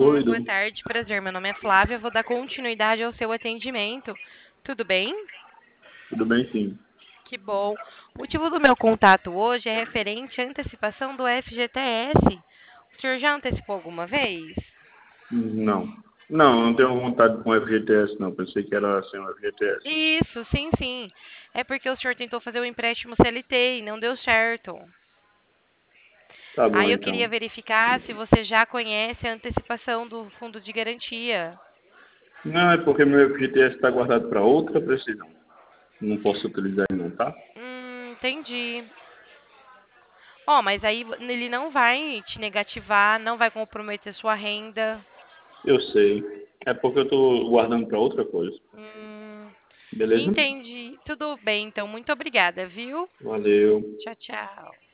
Oi, Boa Du. tarde, prazer. Meu nome é Flávia, vou dar continuidade ao seu atendimento. Tudo bem? Tudo bem, sim? Que bom. O motivo do meu contato hoje é referente à antecipação do FGTS. O senhor já antecipou alguma vez? Não. Não tenho vontade com FGTS, não. Pensei que era sem o FGTS. Isso, sim, sim. É porque o senhor tentou fazer o empréstimo CLT e não deu certo. Tá bom, Aí eu então. queria verificar se você já conhece a antecipação do fundo de garantia. Não, é porque meu FGTS está guardado para outra precisão. Não posso utilizar ele, não, tá? Entendi. Ó, mas aí ele não vai te negativar, não vai comprometer sua renda. Eu sei. É porque eu estou guardando para outra coisa. Hum, Beleza? entendi. Tudo bem, então. Muito obrigada, viu? Valeu. Tchau, tchau.